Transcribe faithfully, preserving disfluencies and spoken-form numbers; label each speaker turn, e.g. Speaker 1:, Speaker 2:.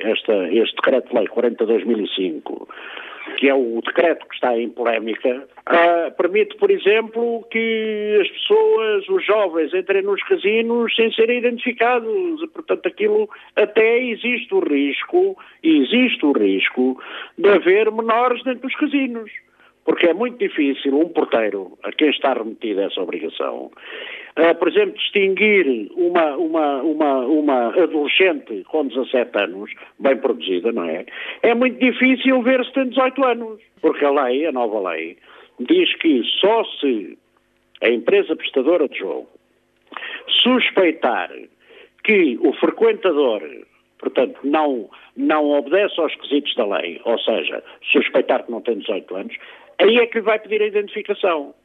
Speaker 1: esta, este Decreto-Lei quarenta de dois mil e cinco, que é o decreto que está em polémica, uh, permite, por exemplo, que as pessoas, os jovens, entrem nos casinos sem serem identificados. Portanto, aquilo até existe o risco, existe o risco de haver menores dentro dos casinos. Porque é muito difícil um porteiro, a quem está remetida essa obrigação, uh, por exemplo, distinguir uma, uma, uma, uma adolescente com dezassete anos, bem produzida, não é? É muito difícil ver se tem dezoito anos. Porque a lei, a nova lei, diz que só se a empresa prestadora de jogo suspeitar que o frequentador, portanto, não, não obedece aos requisitos da lei, ou seja, suspeitar que não tem dezoito anos, aí é que lhe vai pedir a identificação.